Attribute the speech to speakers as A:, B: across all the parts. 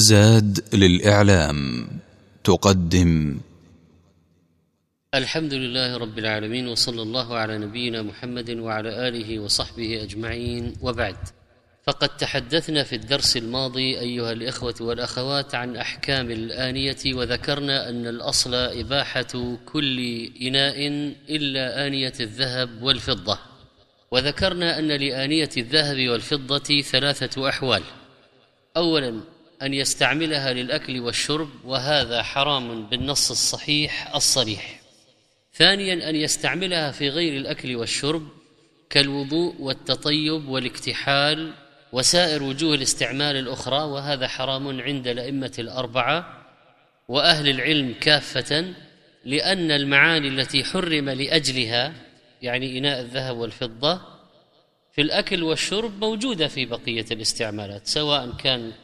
A: زاد للإعلام تقدم.
B: الحمد لله رب العالمين، وصلى الله على نبينا محمد وعلى آله وصحبه أجمعين، وبعد. فقد تحدثنا في الدرس الماضي أيها الإخوة والأخوات عن أحكام الآنية، وذكرنا أن الأصل إباحة كل إناء إلا آنية الذهب والفضة، وذكرنا أن لآنية الذهب والفضة ثلاثة أحوال: أولا أن يستعملها للأكل والشرب، وهذا حرام بالنص الصحيح الصريح. ثانيا أن يستعملها في غير الأكل والشرب كالوضوء والتطيب والاكتحال وسائر وجوه الاستعمال الأخرى، وهذا حرام عند الأئمة الأربعة وأهل العلم كافة، لأن المعاني التي حرم لأجلها يعني إناء الذهب والفضة في الأكل والشرب موجودة في بقية الاستعمالات، سواء كان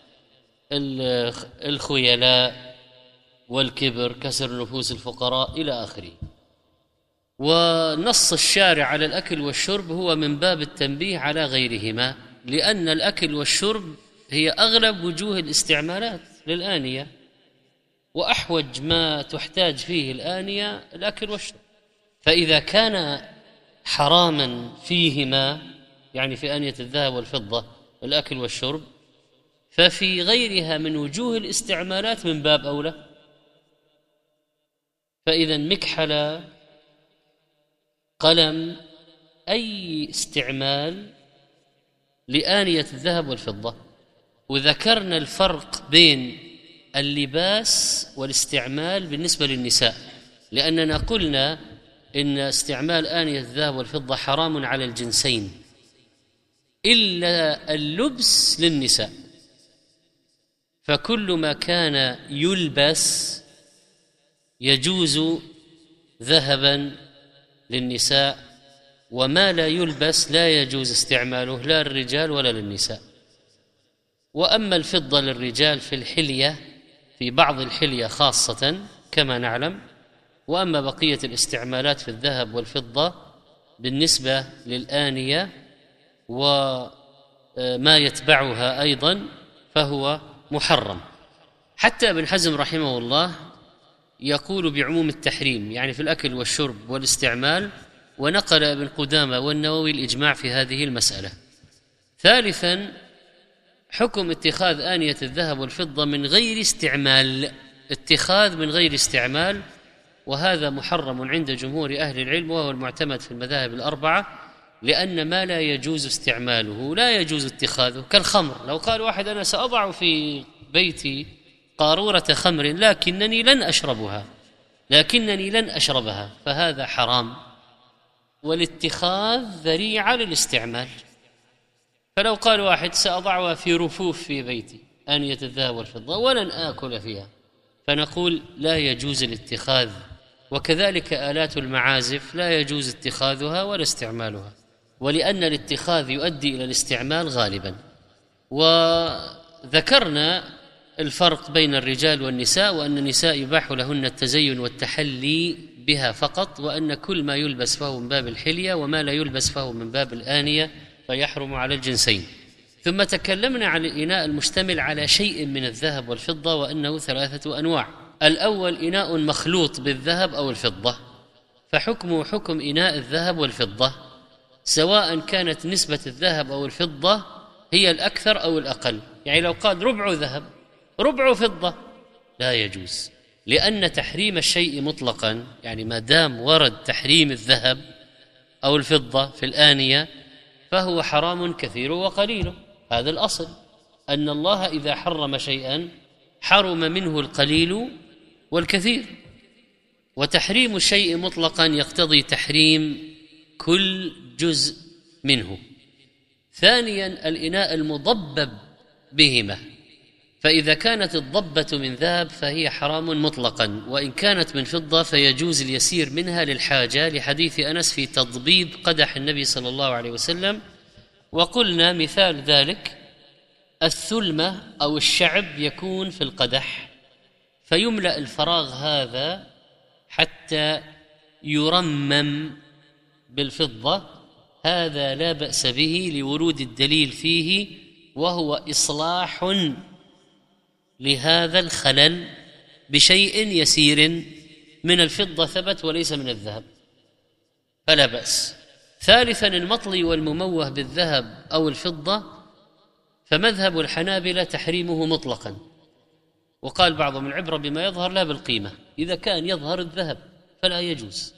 B: الخيلاء والكبر، كسر نفوس الفقراء إلى آخره. ونص الشارع على الأكل والشرب هو من باب التنبيه على غيرهما، لأن الأكل والشرب هي أغلب وجوه الاستعمالات للآنية، وأحوج ما تحتاج فيه الآنية الأكل والشرب. فإذا كان حراما فيهما، يعني في آنية الذهب والفضة الأكل والشرب، ففي غيرها من وجوه الاستعمالات من باب أولى. فإذا مكحلة، قلم، أي استعمال لآنية الذهب والفضة. وذكرنا الفرق بين اللباس والاستعمال بالنسبة للنساء، لأننا قلنا إن استعمال آنية الذهب والفضة حرام على الجنسين إلا اللبس للنساء، فكل ما كان يلبس يجوز ذهبا للنساء، وما لا يلبس لا يجوز استعماله لا للرجال ولا للنساء. وأما الفضة للرجال في الحلية، في بعض الحلية خاصة كما نعلم، وأما بقية الاستعمالات في الذهب والفضة بالنسبة للآنية وما يتبعها أيضا فهو محرم. حتى ابن حزم رحمه الله يقول بعموم التحريم، يعني في الأكل والشرب والاستعمال، ونقل ابن قدامة والنووي الإجماع في هذه المسألة. ثالثا حكم اتخاذ آنية الذهب والفضة من غير استعمال، اتخاذ من غير استعمال، وهذا محرم عند جمهور أهل العلم، وهو المعتمد في المذاهب الأربعة، لأن ما لا يجوز استعماله لا يجوز اتخاذه، كالخمر. لو قال واحد أنا سأضع في بيتي قارورة خمر لكنني لن أشربها، فهذا حرام، والاتخاذ ذريعة للاستعمال. فلو قال واحد سأضعها في رفوف في بيتي آنية الذهب والفضة ولن آكل فيها، فنقول لا يجوز الاتخاذ. وكذلك آلات المعازف لا يجوز اتخاذها ولا استعمالها، ولأن الاتخاذ يؤدي إلى الاستعمال غالبا. وذكرنا الفرق بين الرجال والنساء، وأن النساء يباح لهن التزين والتحلي بها فقط، وأن كل ما يلبس فهو من باب الحلية، وما لا يلبس فهو من باب الآنية، فيحرم على الجنسين. ثم تكلمنا عن الإناء المشتمل على شيء من الذهب والفضة، وأنه ثلاثة أنواع. الأول إناء مخلوط بالذهب أو الفضة، فحكمه حكم إناء الذهب والفضة، سواء كانت نسبة الذهب أو الفضة هي الأكثر أو الأقل. يعني لو قال ربع ذهب ربع فضة لا يجوز، لأن تحريم الشيء مطلقا، يعني ما دام ورد تحريم الذهب أو الفضة في الآنية فهو حرام كثير وقليل. هذا الأصل، أن الله إذا حرم شيئا حرم منه القليل والكثير، وتحريم الشيء مطلقا يقتضي تحريم كل جزء منه. ثانيا الإناء المضبب بهما، فإذا كانت الضبة من ذهب فهي حرام مطلقا، وإن كانت من فضة فيجوز اليسير منها للحاجة، لحديث أنس في تضبيب قدح النبي صلى الله عليه وسلم. وقلنا مثال ذلك الثلمة أو الشعب يكون في القدح، فيملأ الفراغ هذا حتى يرمم بالفضة، هذا لا بأس به لورود الدليل فيه، وهو إصلاح لهذا الخلل بشيء يسير من الفضة ثبت وليس من الذهب فلا بأس. ثالثا المطلي والمموه بالذهب أو الفضة فمذهب الحنابلة تحريمه مطلقا، وقال بعضهم العبرة بما يظهر لا بالقيمة، إذا كان يظهر الذهب فلا يجوز،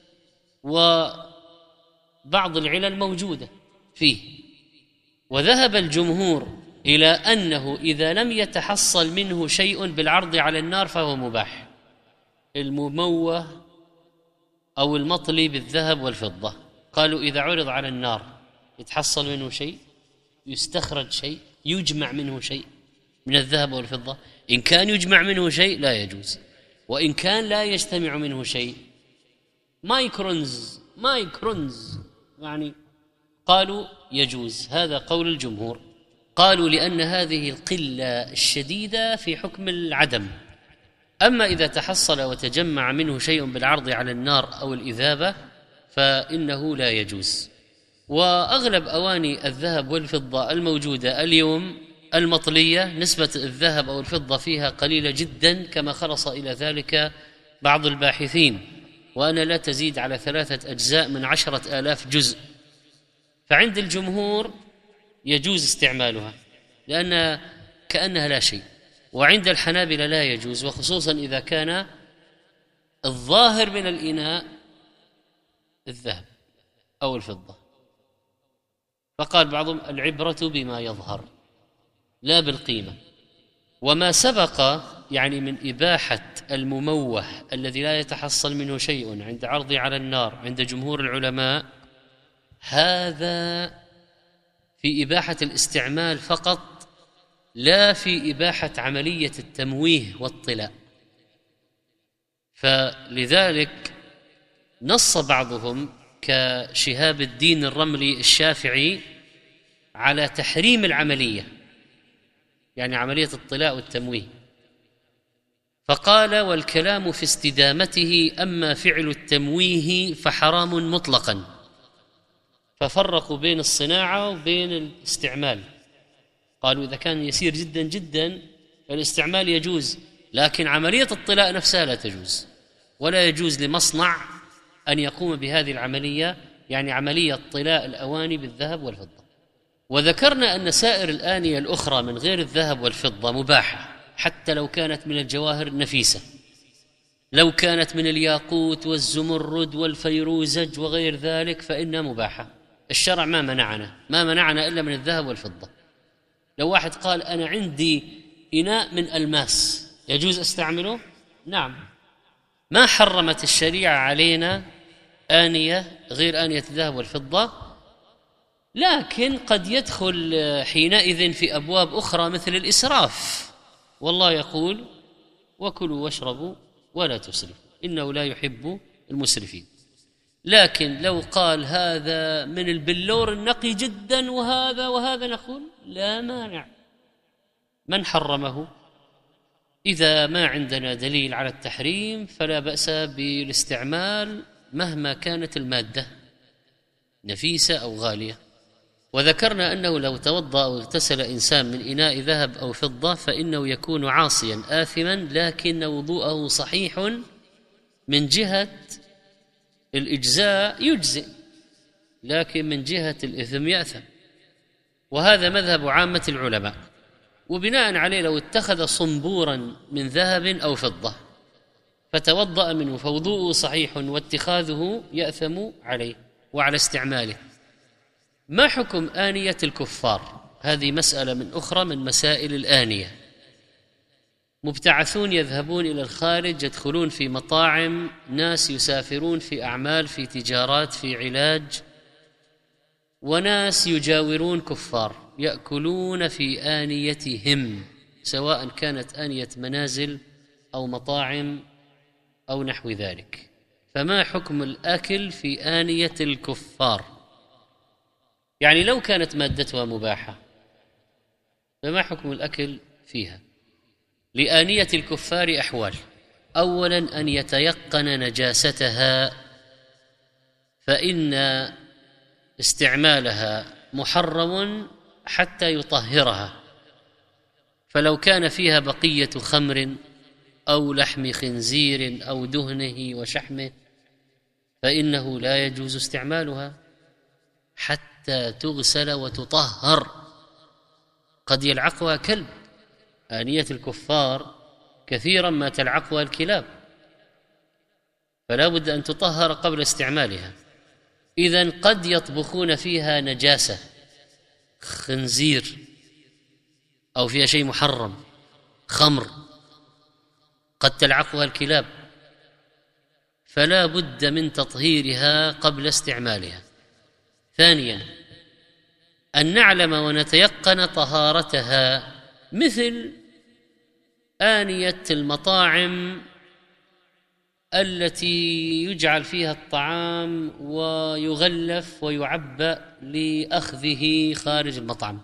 B: وبعض العلل موجودة فيه. وذهب الجمهور إلى أنه إذا لم يتحصل منه شيء بالعرض على النار فهو مباح، المموه أو المطلي بالذهب والفضة. قالوا إذا عرض على النار يتحصل منه شيء، يستخرج شيء، يجمع منه شيء من الذهب والفضة. إن كان يجمع منه شيء لا يجوز، وإن كان لا يجتمع منه شيء مايكرونز يعني قالوا يجوز. هذا قول الجمهور. قالوا لأن هذه القلة الشديدة في حكم العدم، أما إذا تحصل وتجمع منه شيء بالعرض على النار أو الإذابة فإنه لا يجوز. وأغلب أواني الذهب والفضة الموجودة اليوم المطلية نسبة الذهب أو الفضة فيها قليلة جدا، كما خلص إلى ذلك بعض الباحثين، وأنا لا تزيد على 3 أجزاء من 10,000 جزء. فعند الجمهور يجوز استعمالها لأن كأنها لا شيء، وعند الحنابلة لا يجوز، وخصوصا إذا كان الظاهر من الإناء الذهب أو الفضة. فقال بعضهم العبرة بما يظهر لا بالقيمة. وما سبق يعني من إباحة المموه الذي لا يتحصل منه شيء عند عرضه على النار عند جمهور العلماء، هذا في إباحة الاستعمال فقط، لا في إباحة عملية التمويه والطلاء. فلذلك نص بعضهم كشهاب الدين الرملي الشافعي على تحريم العملية، يعني عملية الطلاء والتمويه، فقال والكلام في استدامته، أما فعل التمويه فحرام مطلقا. ففرقوا بين الصناعة وبين الاستعمال، قالوا إذا كان يسير جدا جدا الاستعمال يجوز، لكن عملية الطلاء نفسها لا تجوز، ولا يجوز لمصنع أن يقوم بهذه العملية، يعني عملية طلاء الأواني بالذهب والفضة. وذكرنا أن سائر الآنية الأخرى من غير الذهب والفضة مباحة، حتى لو كانت من الجواهر النفيسة، لو كانت من الياقوت والزمرد والفيروزج وغير ذلك فإنها مباحة. الشرع ما منعنا إلا من الذهب والفضة. لو واحد قال أنا عندي إناء من ألماس يجوز أستعمله؟ نعم، ما حرمت الشريعة علينا آنية غير آنية الذهب والفضة، لكن قد يدخل حينئذ في أبواب أخرى مثل الإسراف، والله يقول وكلوا واشربوا ولا تسرفوا إنه لا يحب المسرفين. لكن لو قال هذا من البلور النقي جدا وهذا نقول لا مانع، من حرمه؟ إذا ما عندنا دليل على التحريم فلا بأس بالاستعمال مهما كانت المادة نفيسة أو غالية. وذكرنا أنه لو توضأ أو اغتسل إنسان من إناء ذهب أو فضة فإنه يكون عاصيا آثما، لكن وضوءه صحيح من جهة الإجزاء يجزئ، لكن من جهة الإثم يأثم. وهذا مذهب عامة العلماء. وبناء عليه لو اتخذ صنبورا من ذهب أو فضة فتوضأ منه فوضوءه صحيح، واتخاذه يأثم عليه وعلى استعماله. ما حكم آنية الكفار؟ هذه مسألة من أخرى من مسائل الآنية. مبتعثون يذهبون إلى الخارج، يدخلون في مطاعم، ناس يسافرون في أعمال، في تجارات، في علاج، وناس يجاورون كفار يأكلون في آنيتهم، سواء كانت آنية منازل أو مطاعم أو نحو ذلك. فما حكم الأكل في آنية الكفار؟ يعني لو كانت مادتها مباحة فما حكم الأكل فيها؟ لآنية الكفار أحوال: أولا أن يتيقن نجاستها، فإن استعمالها محرم حتى يطهرها، فلو كان فيها بقية خمر أو لحم خنزير أو دهنه وشحمه فإنه لا يجوز استعمالها حتى تغسل وتطهر. قد يلعقها كلب، آنية الكفار كثيرا ما تلعقها الكلاب، فلا بد أن تطهر قبل استعمالها. إذن قد يطبخون فيها نجاسة، خنزير أو فيها شيء محرم، خمر، قد تلعقها الكلاب، فلا بد من تطهيرها قبل استعمالها. ثانيا، أن نعلم ونتيقن طهارتها، مثل آنية المطاعم التي يجعل فيها الطعام ويغلف ويعبأ لأخذه خارج المطعم،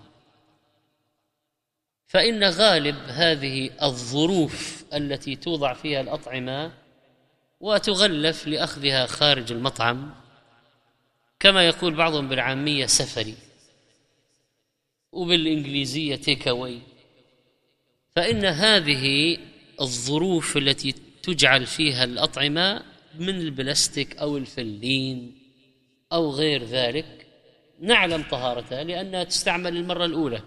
B: فإن غالب هذه الظروف التي توضع فيها الأطعمة وتغلف لأخذها خارج المطعم، كما يقول بعضهم بالعامية سفري، وبالإنجليزية تيك أواي، فإن هذه الظروف التي تجعل فيها الأطعمة من البلاستيك أو الفلين أو غير ذلك نعلم طهارتها لأنها تستعمل المرة الأولى،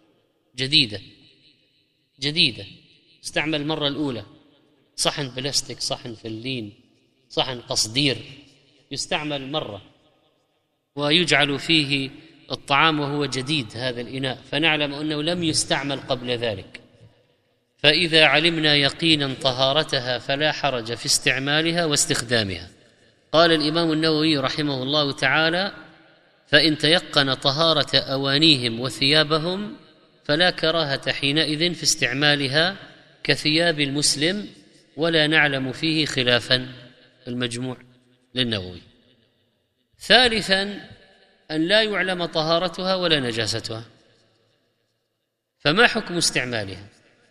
B: جديدة تستعمل المرة الأولى، صحن بلاستيك، صحن فلين، صحن قصدير يستعمل مرة ويجعل فيه الطعام وهو جديد هذا الإناء، فنعلم أنه لم يستعمل قبل ذلك. فإذا علمنا يقينا طهارتها فلا حرج في استعمالها واستخدامها. قال الإمام النووي رحمه الله تعالى: فإن تيقن طهارة أوانيهم وثيابهم فلا كراهة حينئذ في استعمالها كثياب المسلم، ولا نعلم فيه خلافا. المجموع للنووي. ثالثا، أن لا يعلم طهارتها ولا نجاستها، فما حكم استعمالها؟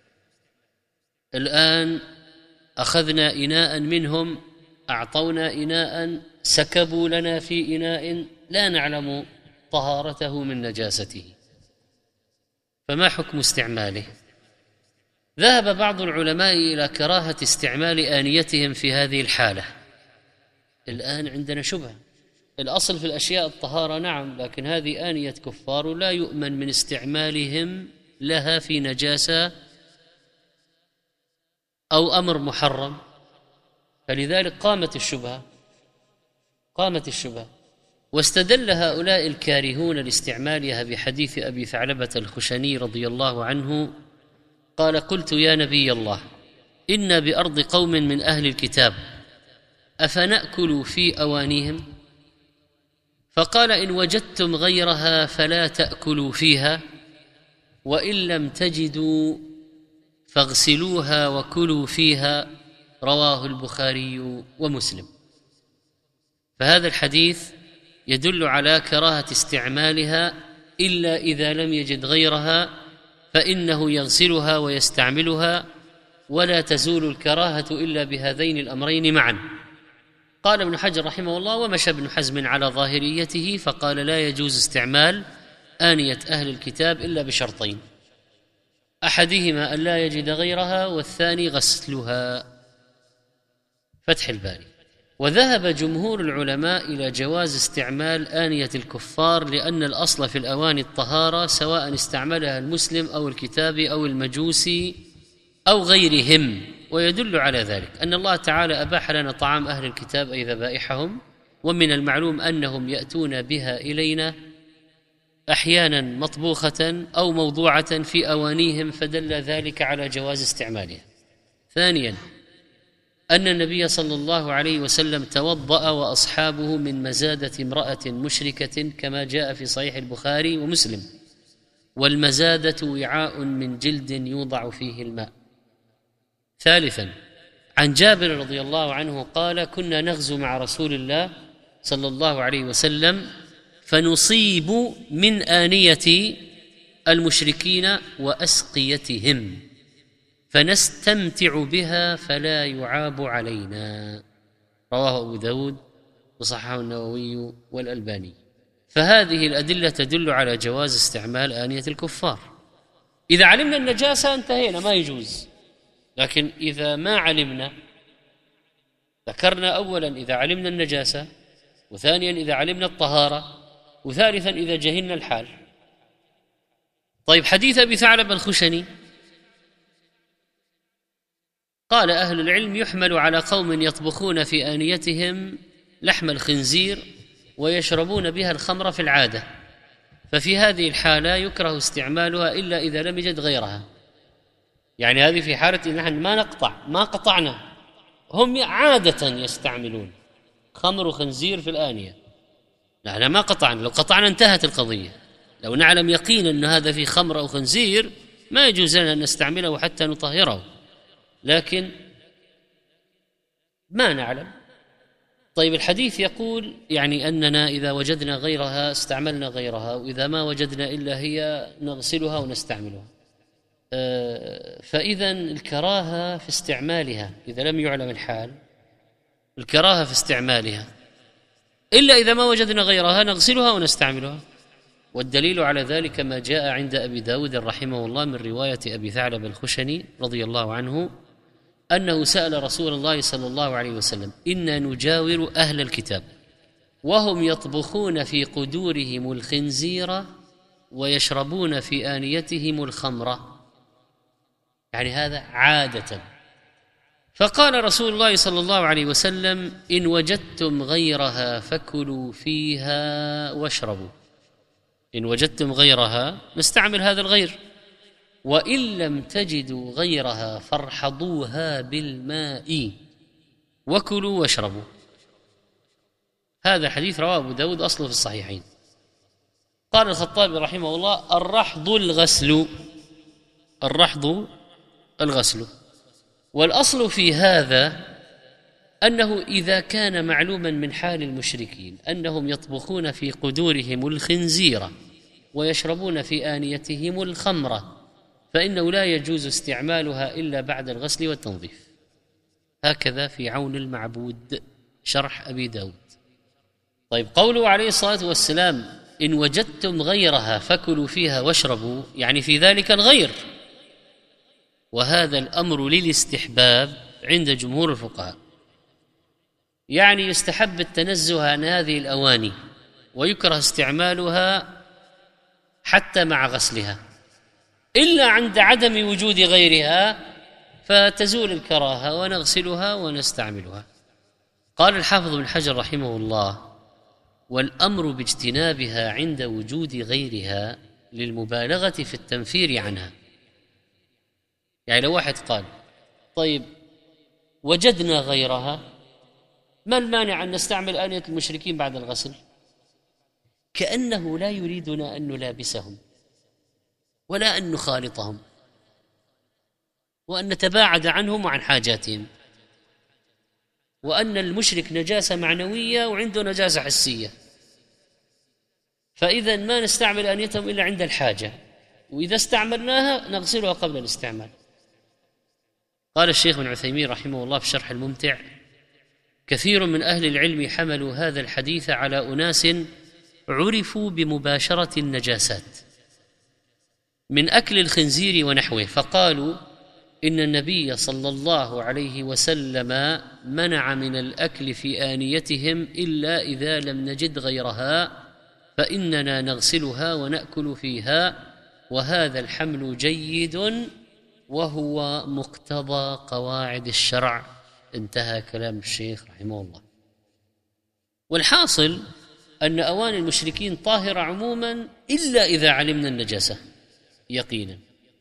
B: الآن أخذنا إناء منهم، أعطونا إناء، سكبوا لنا في إناء لا نعلم طهارته من نجاسته، فما حكم استعماله؟ ذهب بعض العلماء إلى كراهة استعمال آنيتهم في هذه الحالة. الآن عندنا شبهة، الأصل في الأشياء الطهارة نعم، لكن هذه آنية كفار لا يؤمن من استعمالهم لها في نجاسة أو أمر محرم، فلذلك قامت الشبهة. واستدل هؤلاء الكارهون لاستعمالها بحديث أبي ثعلبة الخشني رضي الله عنه قال: قلت يا نبي الله، إنا بأرض قوم من أهل الكتاب، أفنأكل في أوانيهم؟ فقال: إن وجدتم غيرها فلا تأكلوا فيها، وإن لم تجدوا فاغسلوها وكلوا فيها. رواه البخاري ومسلم. فهذا الحديث يدل على كراهة استعمالها، إلا إذا لم يجد غيرها فإنه يغسلها ويستعملها، ولا تزول الكراهة إلا بهذين الأمرين معا. قال ابن حجر رحمه الله: ومشى ابن حزم على ظاهريته فقال: لا يجوز استعمال آنية أهل الكتاب إلا بشرطين، أحدهما أن لا يجد غيرها، والثاني غسلها. فتح الباري. وذهب جمهور العلماء إلى جواز استعمال آنية الكفار، لأن الأصل في الأواني الطهارة، سواء استعملها المسلم أو الكتابي أو المجوسي أو غيرهم. ويدل على ذلك أن الله تعالى أباح لنا طعام أهل الكتاب أي ذبائحهم، ومن المعلوم أنهم يأتون بها إلينا أحيانا مطبوخة أو موضوعة في أوانيهم، فدل ذلك على جواز استعمالها. ثانيا، أن النبي صلى الله عليه وسلم توضأ وأصحابه من مزادة امرأة مشركة كما جاء في صحيح البخاري ومسلم، والمزادة وعاء من جلد يوضع فيه الماء. ثالثا، عن جابر رضي الله عنه قال: كنا نغزو مع رسول الله صلى الله عليه وسلم فنصيب من آنية المشركين وأسقيتهم فنستمتع بها فلا يعاب علينا. رواه أبو داود وصححه النووي والألباني. فهذه الأدلة تدل على جواز استعمال آنية الكفار. إذا علمنا النجاسة انتهينا، ما يجوز. لكن إذا ما علمنا، ذكرنا أولا إذا علمنا النجاسة، وثانيا إذا علمنا الطهارة، وثالثا إذا جهلنا الحال. طيب، حديث أبي ثعلب الخشني قال أهل العلم يحمل على قوم يطبخون في آنيتهم لحم الخنزير ويشربون بها الخمر في العادة، ففي هذه الحالة يكره استعمالها إلا إذا لم يجد غيرها. يعني هذه في حالة إن نحن ما قطعنا، هم عادة يستعملون خمر وخنزير في الآنية، نحن ما قطعنا. لو قطعنا انتهت القضية. لو نعلم يقينا أن هذا في خمر أو خنزير ما يجوز لنا أن نستعمله حتى نطهره، لكن ما نعلم. طيب، الحديث يقول يعني أننا إذا وجدنا غيرها استعملنا غيرها، وإذا ما وجدنا إلا هي نغسلها ونستعملها. فإذا الكراهة في استعمالها إذا لم يعلم الحال، الكراهة في استعمالها إلا إذا ما وجدنا غيرها نغسلها ونستعملها. والدليل على ذلك ما جاء عند أبي داود رحمه الله من رواية أبي ثعلب الخشني رضي الله عنه أنه سأل رسول الله صلى الله عليه وسلم: إنا نجاور أهل الكتاب وهم يطبخون في قدورهم الخنزير ويشربون في آنيتهم الخمر، يعني هذا عادة. فقال رسول الله صلى الله عليه وسلم: إن وجدتم غيرها فكلوا فيها واشربوا. إن وجدتم غيرها نستعمل هذا الغير، وإن لم تجدوا غيرها فارحضوها بالماء وكلوا واشربوا. هذا حديث رواه أبو داود، أصله في الصحيحين. قال الخطابي رحمه الله: الرحض الغسل، الرحض الغسل. والأصل في هذا أنه إذا كان معلوما من حال المشركين أنهم يطبخون في قدورهم الخنزير ويشربون في آنيتهم الخمر، فإنه لا يجوز استعمالها إلا بعد الغسل والتنظيف. هكذا في عون المعبود شرح أبي داود. طيب، قوله عليه الصلاة والسلام: إن وجدتم غيرها فكلوا فيها واشربوا، يعني في ذلك الغير، وهذا الأمر للاستحباب عند جمهور الفقهاء، يعني يستحب التنزه عن هذه الأواني ويكره استعمالها حتى مع غسلها، إلا عند عدم وجود غيرها فتزول الكراهة ونغسلها ونستعملها. قال الحافظ بن حجر رحمه الله: والأمر باجتنابها عند وجود غيرها للمبالغة في التنفير عنها. يعني لو واحد قال: طيب وجدنا غيرها، ما المانع أن نستعمل آنية المشركين بعد الغسل؟ كأنه لا يريدنا أن نلابسهم ولا أن نخالطهم وأن نتباعد عنهم وعن حاجاتهم، وأن المشرك نجاسة معنوية وعنده نجاسة حسية، فإذا ما نستعمل آنيتهم إلا عند الحاجة، وإذا استعملناها نغسلها قبل الاستعمال. قال الشيخ ابن عثيمين رحمه الله في شرح الممتع: كثير من أهل العلم حملوا هذا الحديث على أناس عرفوا بمباشرة النجاسات من أكل الخنزير ونحوه، فقالوا إن النبي صلى الله عليه وسلم منع من الأكل في آنيتهم إلا إذا لم نجد غيرها، فإننا نغسلها ونأكل فيها، وهذا الحمل جيد وهو مقتضى قواعد الشرع. انتهى كلام الشيخ رحمه الله. والحاصل أن أواني المشركين طاهرة عموما إلا إذا علمنا النجاسة يقينا،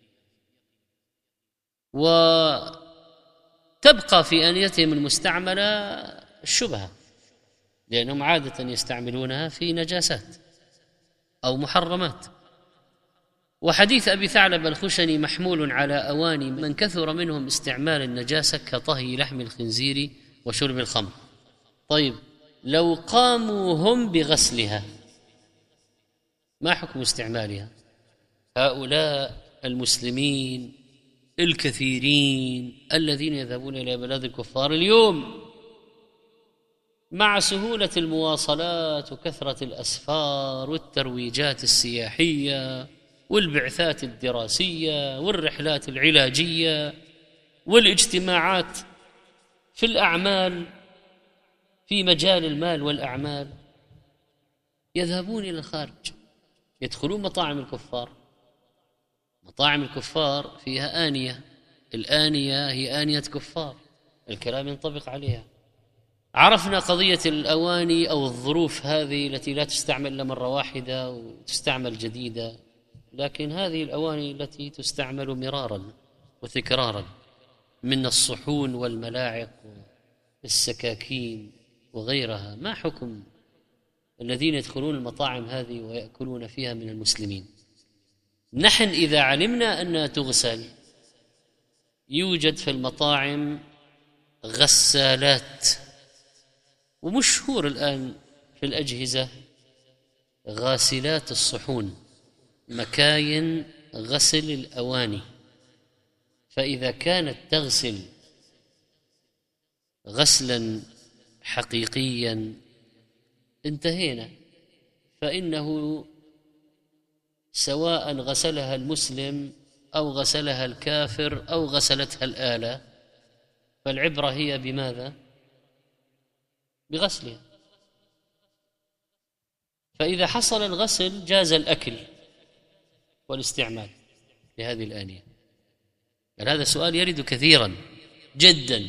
B: وتبقى في آنيتهم المستعملة الشبهة، لأنهم عادة يستعملونها في نجاسات أو محرمات. وحديث أبي ثعلب الخشني محمول على أواني من كثر منهم استعمال النجاسة كطهي لحم الخنزير وشرب الخمر. طيب، لو قاموا هم بغسلها ما حكم استعمالها؟ هؤلاء المسلمين الكثيرين الذين يذهبون إلى بلاد الكفار اليوم مع سهولة المواصلات وكثرة الأسفار والترويجات السياحية والبعثات الدراسية والرحلات العلاجية والاجتماعات في الأعمال في مجال المال والأعمال، يذهبون إلى الخارج، يدخلون مطاعم الكفار. مطاعم الكفار فيها آنية، الآنية هي آنية كفار، الكلام ينطبق عليها. عرفنا قضية الأواني أو الظروف هذه التي لا تستعمل إلا مرة واحدة وتستعمل جديدة، لكن هذه الأواني التي تستعمل مرارا وتكرارا من الصحون والملاعق والسكاكين وغيرها، ما حكم الذين يدخلون المطاعم هذه ويأكلون فيها من المسلمين؟ نحن إذا علمنا أنها تغسل، يوجد في المطاعم غسالات، ومشهور الآن في الأجهزة غاسلات الصحون، مكاين غسل الأواني. فإذا كانت تغسل غسلا حقيقيا انتهينا، فإنه سواء غسلها المسلم أو غسلها الكافر أو غسلتها الآلة، فالعبرة هي بماذا؟ بغسلها. فإذا حصل الغسل جاز الأكل والاستعمال لهذه الآنية. هذا السؤال يرد كثيرا جدا،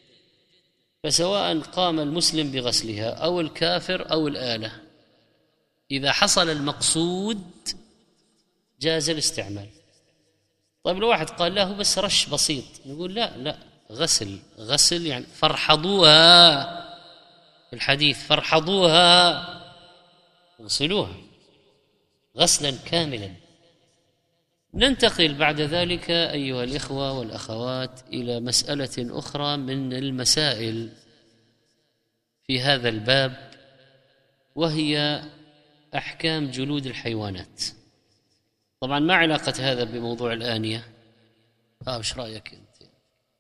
B: فسواء قام المسلم بغسلها أو الكافر أو الآلة، إذا حصل المقصود جاز الاستعمال. طيب لو واحد قال له بس رش بسيط، نقول لا غسل يعني فرحضوها، الحديث فرحضوها، اغسلوها غسلا كاملا. ننتقل بعد ذلك أيها الإخوة والأخوات إلى مسألة أخرى من المسائل في هذا الباب، وهي أحكام جلود الحيوانات. طبعا ما علاقة هذا بموضوع الآنية؟ إيش رأيك أنت؟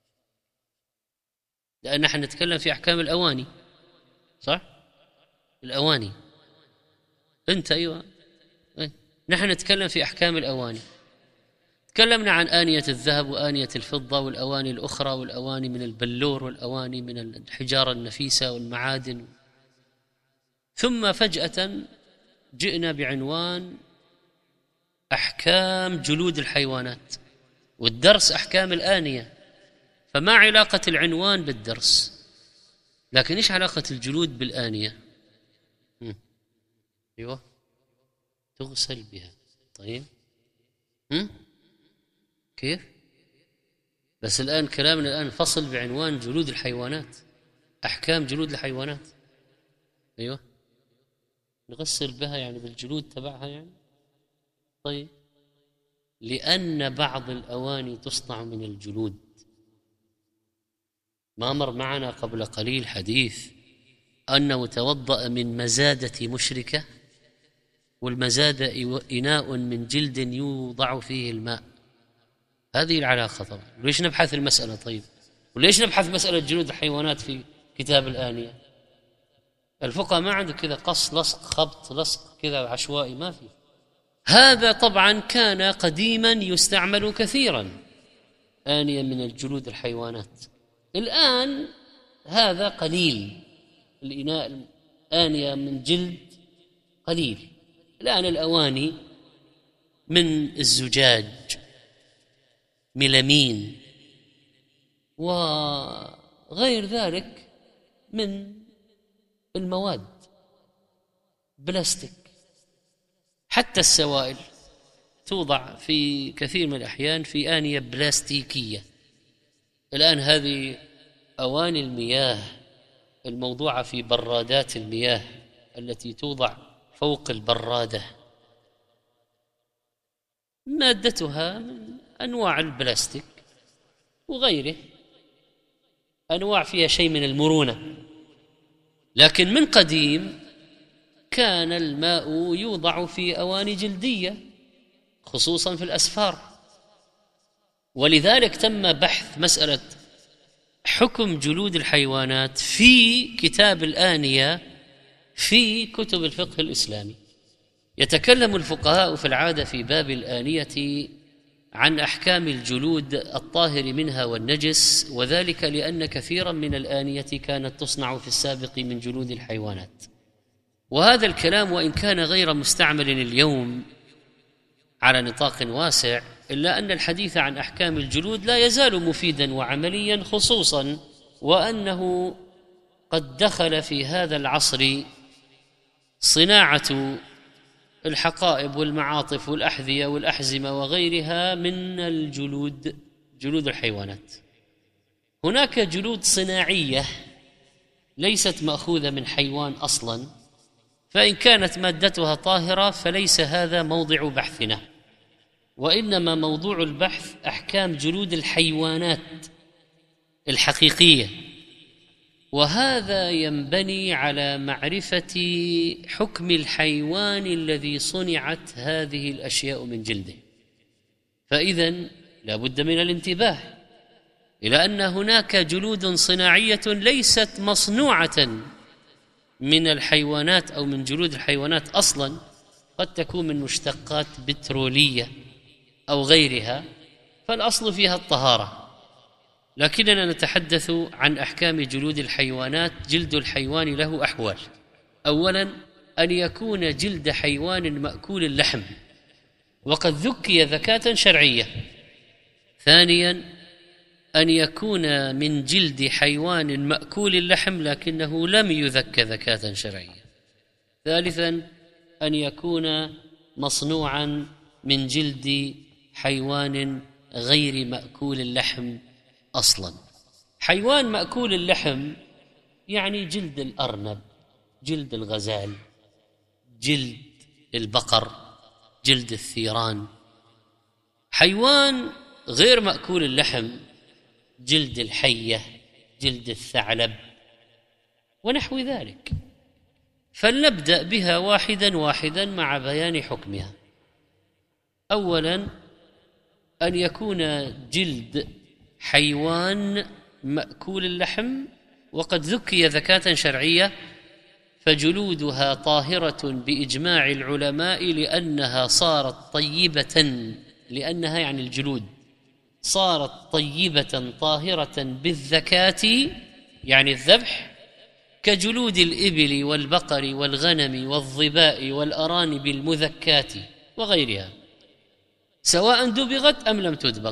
B: لأن نحن نتكلم في أحكام الأواني، صح؟ الأواني أنت أيوة، نحن نتكلم في أحكام الأواني. تكلمنا عن آنية الذهب وآنية الفضة والأواني الأخرى والأواني من البلور والأواني من الحجارة النفيسة والمعادن، ثم فجأة جئنا بعنوان أحكام جلود الحيوانات، والدرس أحكام الآنية. فما علاقة العنوان بالدرس؟ لكن إيش علاقة الجلود بالآنية؟ أيوة، تغسل بها. طيب كيف؟ بس الآن كلامنا الآن فصل بعنوان جلود الحيوانات، أحكام جلود الحيوانات. أيوة، نغسل بها يعني بالجلود تبعها يعني. طيب، لأن بعض الأواني تصنع من الجلود. ما مر معنا قبل قليل حديث أنه توضأ من مزادة مشركة، والمزادة إناء من جلد يوضع فيه الماء. هذه العلاقة طبعا. ليش نبحث المسألة؟ طيب، وليش نبحث مسألة جلود الحيوانات في كتاب الآنية؟ الفقهاء ما عنده كذا قص لصق خبط لصق كذا عشوائي، ما في. هذا طبعا كان قديما يستعمل كثيرا، آنية من الجلود الحيوانات. الآن هذا قليل، الإناء آنية من جلد قليل. الآن الأواني من الزجاج، ميلامين، وغير ذلك من المواد، بلاستيك. حتى السوائل توضع في كثير من الأحيان في آنية بلاستيكية. الآن هذه أواني المياه الموضوعة في برادات المياه التي توضع فوق البرادة، مادتها من أنواع البلاستيك وغيره، أنواع فيها شيء من المرونة. لكن من قديم كان الماء يوضع في أواني جلدية، خصوصا في الأسفار. ولذلك تم بحث مسألة حكم جلود الحيوانات في كتاب الآنية في كتب الفقه الإسلامي. يتكلم الفقهاء في العادة في باب الآنية عن أحكام الجلود الطاهر منها والنجس، وذلك لأن كثيرا من الآنية كانت تصنع في السابق من جلود الحيوانات. وهذا الكلام وإن كان غير مستعمل اليوم على نطاق واسع، إلا أن الحديث عن أحكام الجلود لا يزال مفيدا وعمليا، خصوصا وأنه قد دخل في هذا العصر صناعة الحقائب والمعاطف والأحذية والأحزمة وغيرها من الجلود، جلود الحيوانات. هناك جلود صناعية ليست مأخوذة من حيوان أصلا، فإن كانت مادتها طاهرة فليس هذا موضع بحثنا، وإنما موضوع البحث أحكام جلود الحيوانات الحقيقية، وهذا ينبني على معرفة حكم الحيوان الذي صنعت هذه الأشياء من جلده. فإذا لا بد من الانتباه إلى أن هناك جلود صناعية ليست مصنوعة من الحيوانات أو من جلود الحيوانات أصلا، قد تكون من مشتقات بترولية أو غيرها، فالأصل فيها الطهارة. لكننا نتحدث عن أحكام جلود الحيوانات. جلد الحيوان له أحوال: أولا أن يكون جلد حيوان مأكول اللحم وقد ذكي ذكاة شرعية. ثانيا أن يكون من جلد حيوان مأكول اللحم لكنه لم يذك ذكاة شرعية. ثالثا أن يكون مصنوعا من جلد حيوان غير مأكول اللحم أصلا. حيوان مأكول اللحم يعني جلد الأرنب، جلد الغزال، جلد البقر، جلد الثيران. حيوان غير مأكول اللحم جلد الحية، جلد الثعلب ونحو ذلك. فلنبدأ بها واحدا واحدا مع بيان حكمها. أولا أن يكون جلد حيوان مأكول اللحم وقد ذكي ذكاة شرعية، فجلودها طاهرة بإجماع العلماء لأنها صارت طيبة، لأنها يعني الجلود صارت طيبة طاهرة بالذكاة يعني الذبح، كجلود الإبل والبقر والغنم والظباء والأرانب المذكاة وغيرها، سواء دبغت أم لم تدبغ.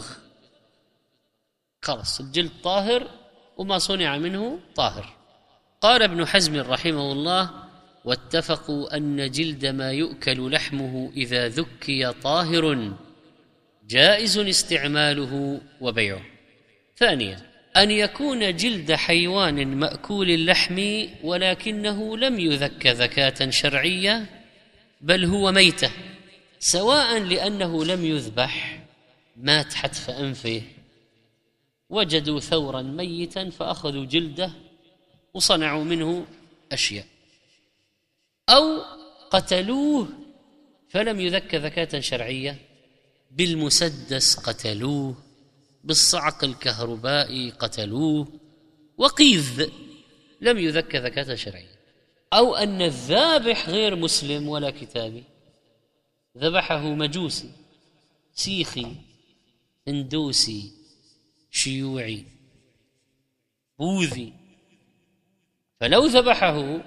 B: خلاص الجلد طاهر وما صنع منه طاهر. قال ابن حزم رحمه الله: واتفقوا أن جلد ما يؤكل لحمه إذا ذكي طاهر جائز استعماله وبيعه. ثانيا أن يكون جلد حيوان مأكول اللحم ولكنه لم يذك ذكاة شرعية بل هو ميتة، سواء لأنه لم يذبح، مات حتف أنفه، وجدوا ثورا ميتا فأخذوا جلده وصنعوا منه أشياء، أو قتلوه فلم يذك ذكاة شرعية، بالمسدس قتلوه، بالصعق الكهربائي قتلوه، وقيذ لم يذك ذكاة شرعية. أو أن الذابح غير مسلم ولا كتابي، ذبحه مجوسي سيخي هندوسي شيوعي بوذي، فلو ذبحه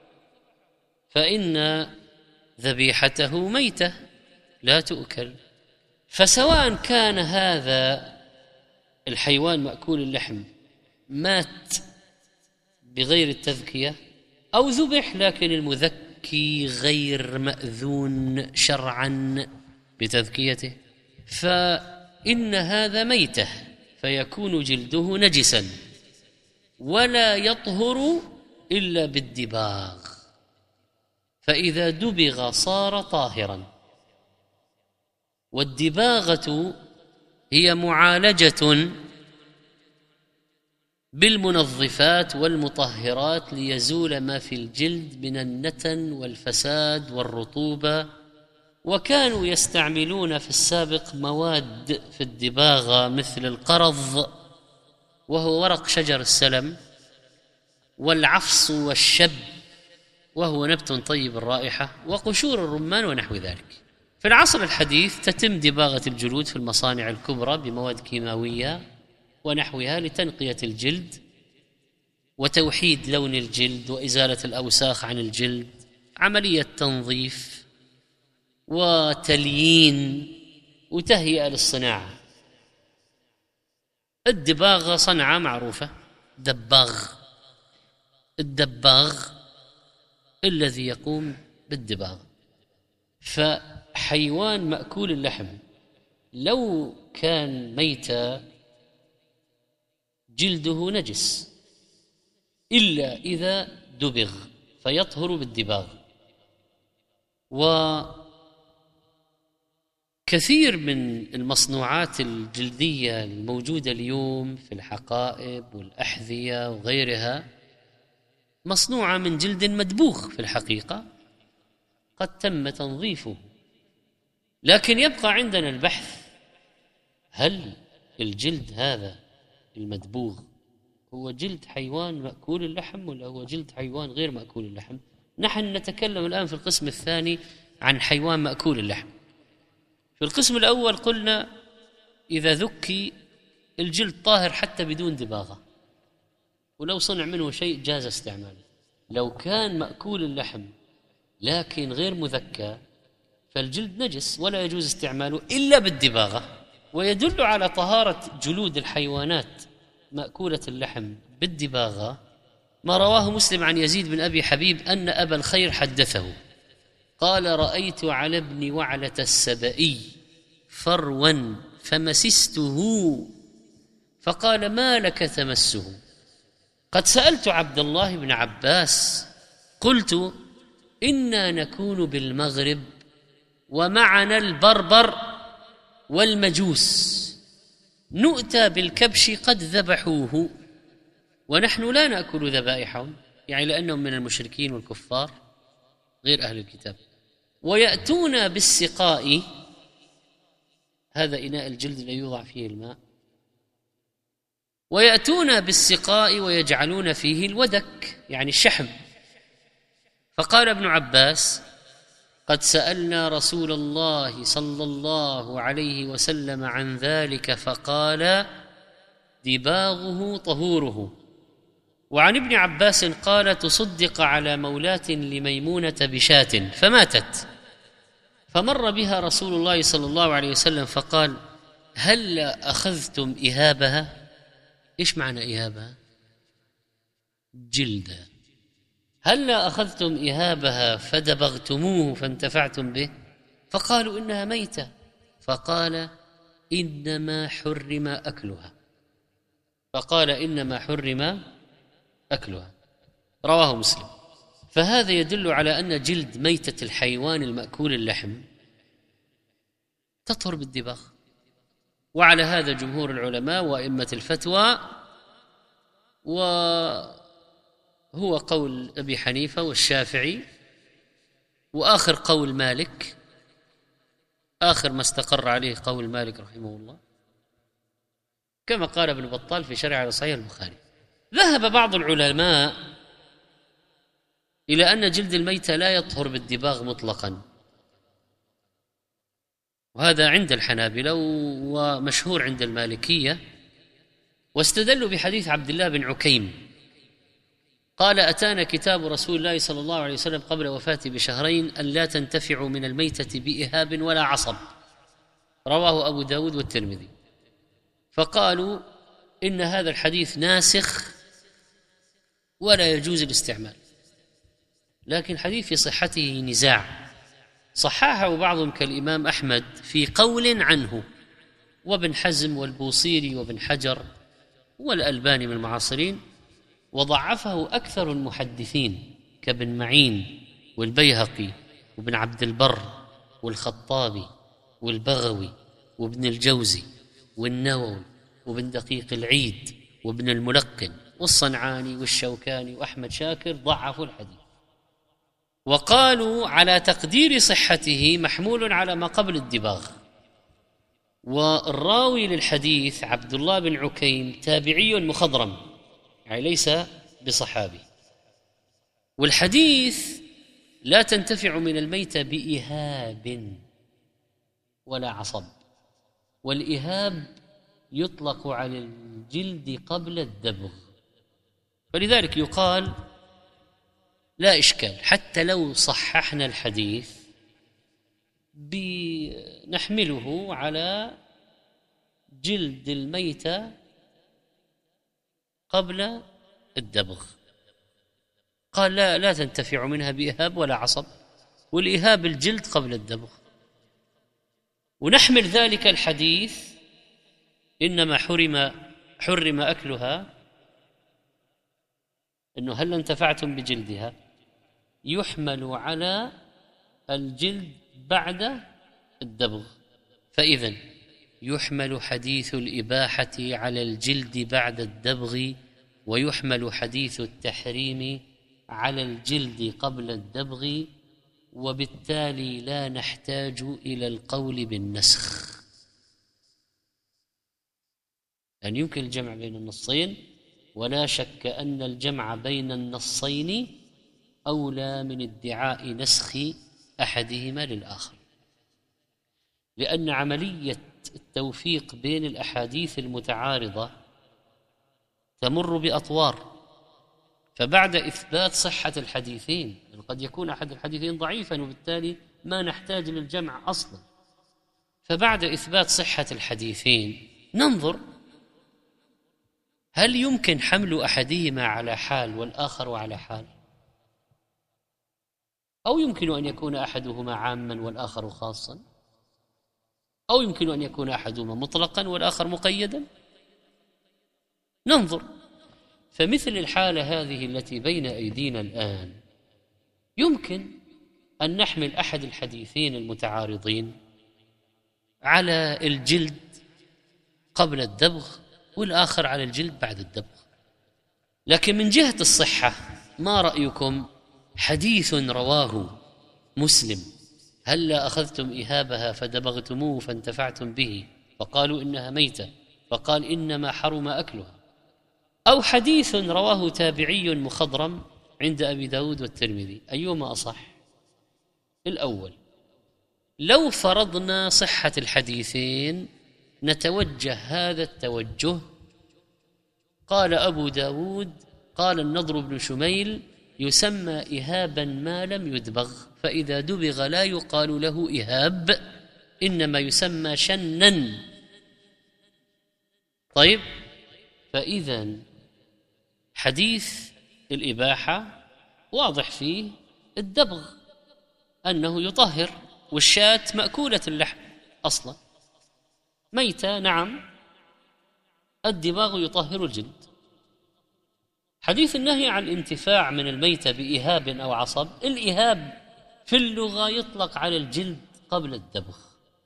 B: فإن ذبيحته ميتة لا تؤكل. فسواء كان هذا الحيوان مأكول اللحم مات بغير التذكية أو ذبح لكن المذكي غير مأذون شرعا بتذكيته، فإن هذا ميتة فيكون جلده نجسا ولا يطهر إلا بالدباغ، فإذا دبغ صار طاهرا. والدباغة هي معالجة بالمنظفات والمطهرات ليزول ما في الجلد من النتن والفساد والرطوبة. وكانوا يستعملون في السابق مواد في الدباغة مثل القرض وهو ورق شجر السلم، والعفص والشب وهو نبت طيب الرائحة، وقشور الرمان ونحو ذلك. في العصر الحديث تتم دباغة الجلود في المصانع الكبرى بمواد كيماوية ونحوها لتنقية الجلد وتوحيد لون الجلد وإزالة الأوساخ عن الجلد، عملية تنظيف وتليين وتهيئة للصناعة. الدباغة صنعة معروفة، الدباغ الذي يقوم بالدباغ. فحيوان مأكول اللحم لو كان ميتا جلده نجس إلا إذا دبغ فيطهر بالدباغ. وكثير من المصنوعات الجلدية الموجودة اليوم في الحقائب والأحذية وغيرها مصنوعة من جلد مدبوغ في الحقيقة، قد تم تنظيفه. لكن يبقى عندنا البحث، هل الجلد هذا المدبوغ هو جلد حيوان مأكول اللحم ولا هو جلد حيوان غير مأكول اللحم؟ نحن نتكلم الآن في القسم الثاني عن حيوان مأكول اللحم. في القسم الأول قلنا إذا ذكي الجلد طاهر حتى بدون دباغة، ولو صنع منه شيء جاز استعماله. لو كان مأكول اللحم لكن غير مذكى فالجلد نجس ولا يجوز استعماله إلا بالدباغة. ويدل على طهارة جلود الحيوانات مأكولة اللحم بالدباغة ما رواه مسلم عن يزيد بن أبي حبيب أن أبا الخير حدثه قال: رأيت على ابن وعلة السبئي فروا فمسسته فقال: ما لك تمسه؟ قد سألت عبد الله بن عباس قلت: إنا نكون بالمغرب ومعنا البربر والمجوس نؤتى بالكبش قد ذبحوه ونحن لا نأكل ذبائحهم، يعني لأنهم من المشركين والكفار غير أهل الكتاب. ويأتون بالسقاء، هذا إناء الجلد الذي يوضع فيه الماء، ويأتون بالسقاء ويجعلون فيه الودك يعني الشحم. فقال ابن عباس: قد سألنا رسول الله صلى الله عليه وسلم عن ذلك فقال: دباغه طهوره. وعن ابن عباس قال: تصدق على مولاة لميمونة بشاة فماتت، فمر بها رسول الله صلى الله عليه وسلم فقال: هل أخذتم إهابها؟ إيش معنى إهابها؟ جلدا. هل أخذتم إهابها فدبغتموه فانتفعتم به؟ فقالوا إنها ميتة. فقال: إنما حرم أكلها. رواه مسلم. فهذا يدل على أن جلد ميتة الحيوان المأكول اللحم تطهر بالدباغ. وعلى هذا جمهور العلماء وأئمة الفتوى، وهو قول أبي حنيفة والشافعي، وآخر قول مالك، آخر ما استقر عليه قول مالك رحمه الله، كما قال ابن بطال في شرح على صحيح البخاري. ذهب بعض العلماء إلى أن جلد الميتة لا يطهر بالدباغ مطلقا، وهذا عند الحنابلة ومشهور عند المالكية، واستدلوا بحديث عبد الله بن عكيم قال: أتانا كتاب رسول الله صلى الله عليه وسلم قبل وفاته بشهرين أن لا تنتفعوا من الميتة بإهاب ولا عصب، رواه أبو داود والترمذي. فقالوا إن هذا الحديث ناسخ ولا يجوز الاستعمال، لكن حديث في صحته نزاع، صححه بعضهم كالإمام أحمد في قول عنه، وابن حزم والبوصيري وابن حجر والألباني من المعاصرين، وضعفه أكثر المحدثين كابن معين والبيهقي وابن عبد البر والخطابي والبغوي وابن الجوزي والنووي وابن دقيق العيد وابن الملقن والصنعاني والشوكاني وأحمد شاكر ضعفوا الحديث، وقالوا على تقدير صحته محمول على ما قبل الدباغ. والراوي للحديث عبد الله بن عكيم تابعي مخضرم، يعني ليس بصحابي، والحديث لا تنتفع من الميتة بإهاب ولا عصب، والإهاب يطلق على الجلد قبل الدبغ، فلذلك يقال لا إشكال حتى لو صححنا الحديث نحمله على جلد الميتة قبل الدبغ. قال لا تنتفع منها بإهاب ولا عصب، والإهاب الجلد قبل الدبغ، ونحمل ذلك الحديث إنما حرم أكلها، إنه هل انتفعتم بجلدها، يحمل على الجلد بعد الدبغ. فإذن يحمل حديث الإباحة على الجلد بعد الدبغ، ويحمل حديث التحريم على الجلد قبل الدبغ، وبالتالي لا نحتاج إلى القول بالنسخ، أن يمكن الجمع بين النصين، ولا شك أن الجمع بين النصين أولى من ادعاء نسخ أحدهما للآخر، لأن عملية التوفيق بين الأحاديث المتعارضة تمر بأطوار، فبعد إثبات صحة الحديثين قد يكون أحد الحديثين ضعيفا وبالتالي ما نحتاج للجمع أصلا، فبعد إثبات صحة الحديثين ننظر هل يمكن حمل أحدهما على حال والآخر على حال، أو يمكن أن يكون أحدهما عاما والآخر خاصا، أو يمكن أن يكون أحدهما مطلقا والآخر مقيدا. ننظر، فمثل الحالة هذه التي بين أيدينا الآن يمكن أن نحمل أحد الحديثين المتعارضين على الجلد قبل الدبغ والآخر على الجلد بعد الدبغ، لكن من جهة الصحة ما رأيكم حديث رواه مسلم هلا أخذتم إهابها فدبغتموه فانتفعتم به فقالوا إنها ميتة فقال إنما حرم أكلها، أو حديث رواه تابعي مخضرم عند أبي داود والترمذي، أيهما أصح؟ الأول. لو فرضنا صحة الحديثين نتوجه هذا التوجه. قال أبو داود قال النضر بن شميل يسمى إهابا ما لم يدبغ، فإذا دبغ لا يقال له إهاب إنما يسمى شنا. طيب، فإذا حديث الإباحة واضح فيه الدبغ أنه يطهر، والشاة مأكولة اللحم أصلا ميتة، نعم الدباغ يطهر الجلد. حديث النهي عن الانتفاع من الميتة بإهاب أو عصب، الإهاب في اللغة يطلق على الجلد قبل الدبغ،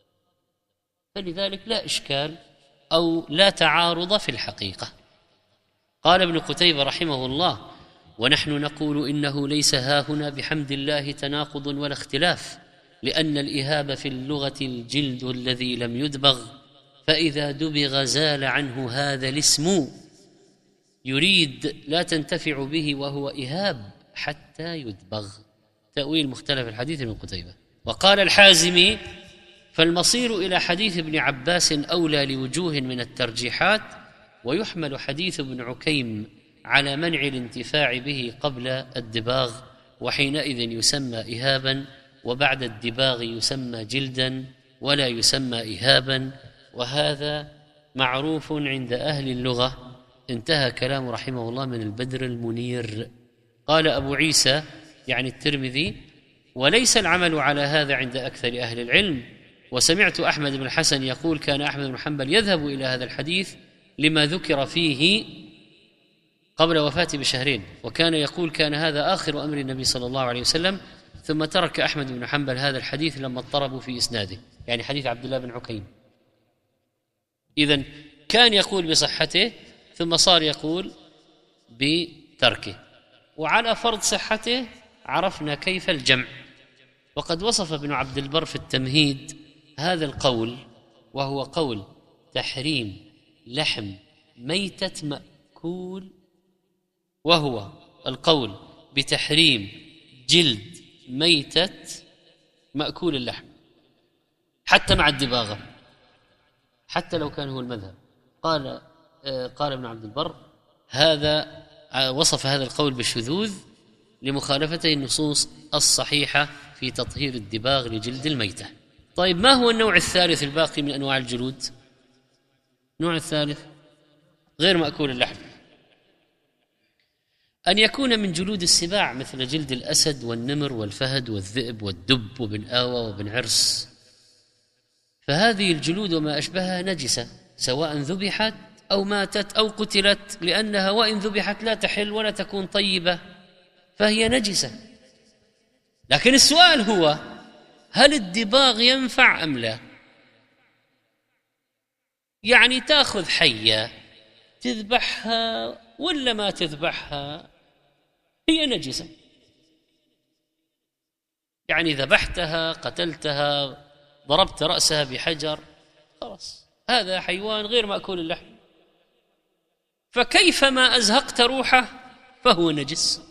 B: فلذلك لا إشكال أو لا تعارض في الحقيقة. قال ابن قتيبة رحمه الله: ونحن نقول إنه ليس هاهنا بحمد الله تناقض ولا اختلاف، لأن الإهاب في اللغة الجلد الذي لم يدبغ، فإذا دبغ زال عنه هذا الاسم، يريد لا تنتفع به وهو إهاب حتى يدبغ. تأويل مختلف الحديث ابن قتيبة. وقال الحازمي: فالمصير إلى حديث ابن عباس أولى لوجوه من الترجيحات، ويحمل حديث ابن عكيم على منع الانتفاع به قبل الدباغ، وحينئذ يسمى إهابا، وبعد الدباغ يسمى جلدا ولا يسمى إهابا، وهذا معروف عند أهل اللغة. انتهى كلام رحمه الله من البدر المنير. قال أبو عيسى يعني الترمذي: وليس العمل على هذا عند أكثر أهل العلم. وسمعت أحمد بن الحسن يقول: كان أحمد بن حنبل يذهب إلى هذا الحديث لما ذكر فيه قبل وفاته بشهرين، وكان يقول: كان هذا آخر أمر النبي صلى الله عليه وسلم. ثم ترك أحمد بن حنبل هذا الحديث لما اضطربوا في إسناده، يعني حديث عبد الله بن عكيم. إذن كان يقول بصحته ثم صار يقول بتركه، وعلى فرض صحته عرفنا كيف الجمع. وقد وصف ابن عبد البر في التمهيد هذا القول، وهو قول تحريم لحم ميتة مأكول، وهو القول بتحريم جلد ميتة مأكول اللحم حتى مع الدباغة، حتى لو كان هو المذهب. قال ابن عبد البر هذا وصف هذا القول بالشذوذ لمخالفته النصوص الصحيحة في تطهير الدباغ لجلد الميتة. طيب ما هو النوع الثالث الباقي من أنواع الجلود؟ النوع الثالث غير مأكول اللحم، أن يكون من جلود السباع مثل جلد الأسد والنمر والفهد والذئب والدب وبن آوى وبن عرس، فهذه الجلود وما أشبهها نجسة سواء ذبحت أو ماتت أو قتلت، لأنها وإن ذبحت لا تحل ولا تكون طيبة فهي نجسة. لكن السؤال هو هل الدباغ ينفع أم لا؟ يعني تأخذ حية تذبحها ولا ما تذبحها هي نجسة، يعني ذبحتها قتلتها ضربت رأسها بحجر خلاص هذا حيوان غير مأكول اللحم، فكيفما أزهقت روحه فهو نجس.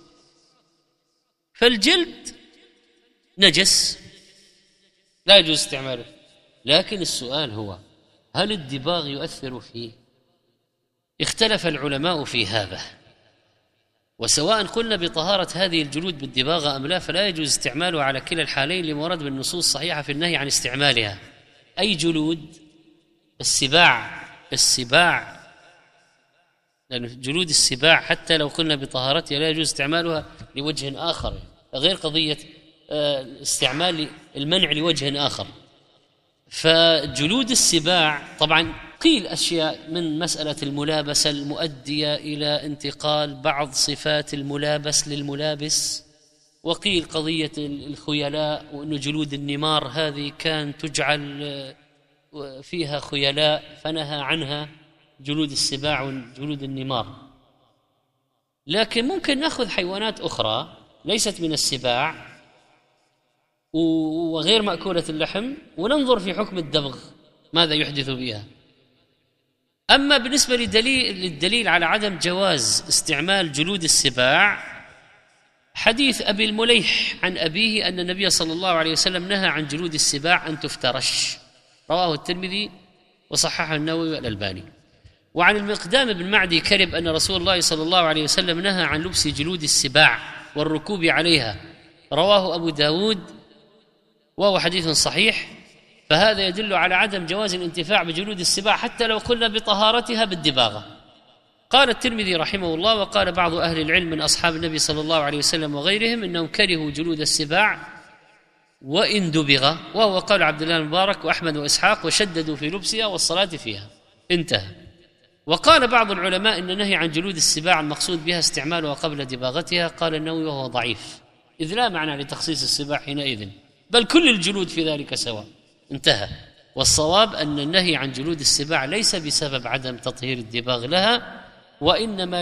B: فالجلد نجس لا يجوز استعماله، لكن السؤال هو هل الدباغ يؤثر فيه؟ اختلف العلماء في هذا، وسواء قلنا بطهارة هذه الجلود بالدباغة أم لا فلا يجوز استعماله على كلا الحالين لما ورد بالنصوص الصحيحة في النهي عن استعمالها. أي جلود؟ السباع، لأن جلود السباع حتى لو قلنا بطهارتها لا يجوز استعمالها لوجه آخر غير قضية استعمال المنع لوجه آخر. فجلود السباع طبعا قيل أشياء من مسألة الملابسة المؤدية إلى انتقال بعض صفات الملابس للملابس، وقيل قضية الخيلاء وأن جلود النمار هذه كان تجعل فيها خيلاء فنهى عنها جلود السباع وجلود النمار. لكن ممكن نأخذ حيوانات أخرى ليست من السباع وغير مأكولة اللحم وننظر في حكم الدبغ ماذا يحدث بها. أما بالنسبة للدليل على عدم جواز استعمال جلود السباع حديث أبي المليح عن أبيه أن النبي صلى الله عليه وسلم نهى عن جلود السباع أن تفترش، رواه الترمذي وصححه النووي والألباني. وعن المقدام بن معدي كرب أن رسول الله صلى الله عليه وسلم نهى عن لبس جلود السباع والركوب عليها، رواه أبو داود وهو حديث صحيح. فهذا يدل على عدم جواز الانتفاع بجلود السباع حتى لو قلنا بطهارتها بالدباغة. قال الترمذي رحمه الله وقال بعض أهل العلم من أصحاب النبي صلى الله عليه وسلم وغيرهم إنهم كرهوا جلود السباع وإن دبغ، وهو قول عبد الله المبارك وأحمد وإسحاق، وشددوا في لبسها والصلاة فيها، انتهى. وقال بعض العلماء إن النهي عن جلود السباع المقصود بها استعمالها قبل دباغتها، قال النووي وهو ضعيف إذ لا معنى لتخصيص السباع حينئذ، بل كل الجلود في ذلك سواء، انتهى. والصواب أن النهي عن جلود السباع ليس بسبب عدم تطهير الدباغ لها، وإنما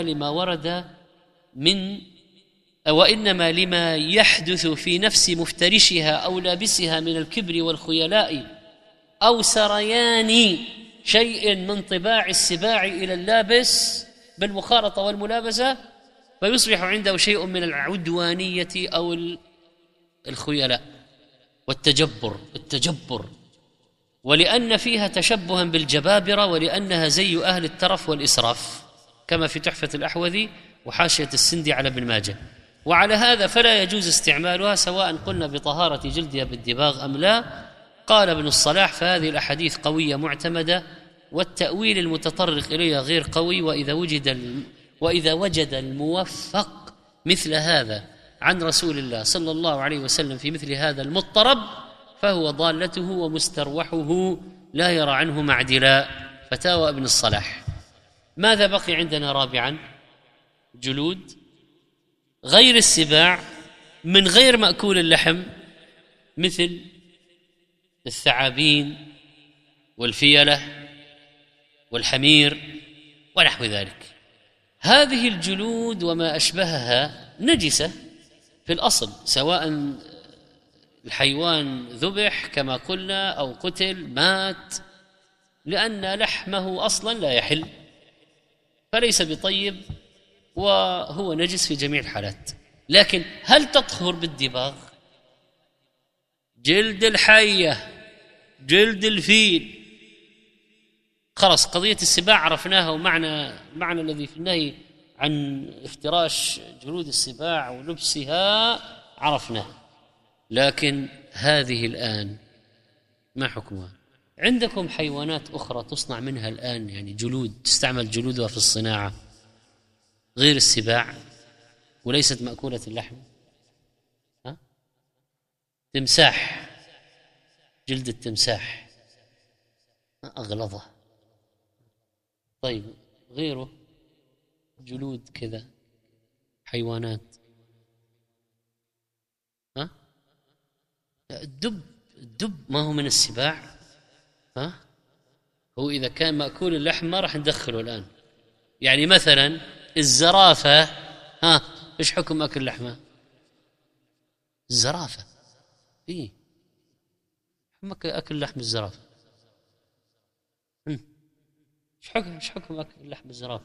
B: لما يحدث في نفس مفترشها أو لابسها من الكبر والخيلاء أو سريان شيء من طباع السباع إلى اللابس بالمخالطة والملابسة، فيصبح عنده شيء من العدوانية أو الخيلاء والتجبر، ولأن فيها تشبها بالجبابرة، ولأنها زي أهل الترف والإسراف كما في تحفة الأحوذي وحاشية السندي على ابن ماجه. وعلى هذا فلا يجوز استعمالها سواء قلنا بطهارة جلدها بالدباغ أم لا. قال ابن الصلاح فهذه الأحاديث قوية معتمدة، والتأويل المتطرق إليها غير قوي، وإذا وجد الموفق مثل هذا عن رسول الله صلى الله عليه وسلم في مثل هذا المضطرب فهو ضالته ومستروحه لا يرى عنه معدلا. فتاوى ابن الصلاح. ماذا بقي عندنا رابعا؟ جلود غير السباع من غير مأكول اللحم مثل الثعابين والفيلة والحمير ونحو ذلك. هذه الجلود وما أشبهها نجسة في الأصل، سواء الحيوان ذبح كما قلنا أو قتل مات، لأن لحمه أصلا لا يحل فليس بطيب وهو نجس في جميع الحالات. لكن هل تطهر بالدباغ؟ جلد الحية، جلد الفيل. خلاص قضية السباع عرفناها، ومعنى الذي في النهي عن افتراش جلود السباع ولبسها عرفناه. لكن هذه الآن ما حكمها؟ عندكم حيوانات أخرى تصنع منها الآن، يعني جلود تستعمل جلودها في الصناعة غير السباع وليست مأكولة اللحم. تمساح، جلد التمساح أغلظه. طيب غيره جلود كذا حيوانات. الدب ما هو من السباع. هو إذا كان مأكول اللحم ما راح ندخله الآن. يعني مثلا الزرافة، إيش حكم أكل لحمة الزرافة؟ إيه أكل لحم الزرافة؟ إيش حكم أكل لحم الزرافة؟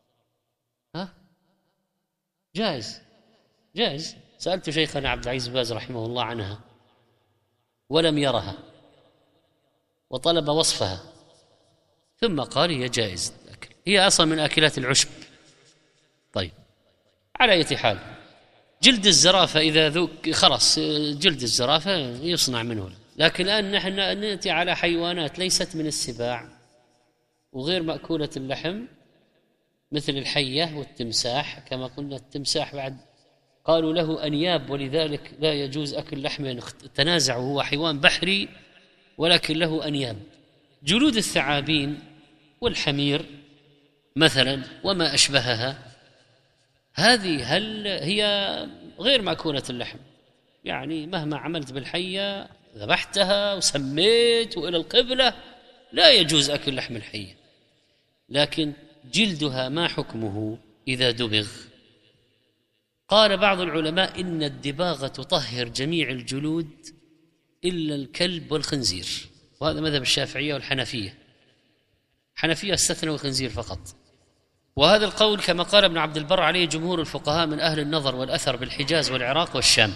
B: جائز. سألت شيخنا عبد العزيز باز رحمه الله عنها ولم يرها، وطلب وصفها، ثم قال هي جائز الأكل، هي أصلا من أكلات العشب. طيب على أي حال، جلد الزرافة إذا ذوق خلاص، جلد الزرافة يصنع منه. لكن الآن نحن نأتي على حيوانات ليست من السباع وغير مأكولة اللحم، مثل الحية والتمساح. كما قلنا التمساح بعد قالوا له أنياب، ولذلك لا يجوز أكل لحمه، تنازعوا، هو حيوان بحري ولكن له أنياب. جلود الثعابين والحمير مثلا وما أشبهها، هذه هل هي غير مأكولة اللحم؟ يعني مهما عملت بالحية، ذبحتها وسميت وإلى القبلة، لا يجوز أكل لحم الحية. لكن جلدها ما حكمه إذا دبغ؟ قال بعض العلماء إن الدباغة تطهر جميع الجلود إلا الكلب والخنزير، وهذا مذهب الشافعية والحنفية. الحنفية استثنوا الخنزير فقط، وهذا القول كما قال ابن عبد البر عليه جمهور الفقهاء من أهل النظر والأثر بالحجاز والعراق والشام.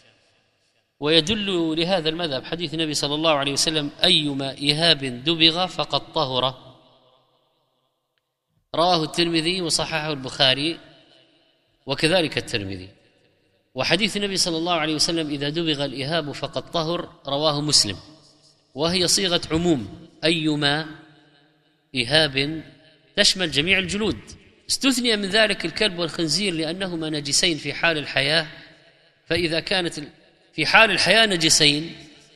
B: ويدل لهذا المذهب حديث النبي صلى الله عليه وسلم: أيما إهاب دبغ فقد طهر، رواه الترمذي وصححه البخاري وكذلك الترمذي. وحديث النبي صلى الله عليه وسلم: إذا دبغ الإهاب فقد طهر، رواه مسلم، وهي صيغة عموم، أيما إهاب تشمل جميع الجلود. استثني من ذلك الكلب والخنزير لأنهما نجسين في حال الحياة، فإذا كانت في حال الحياة نجسين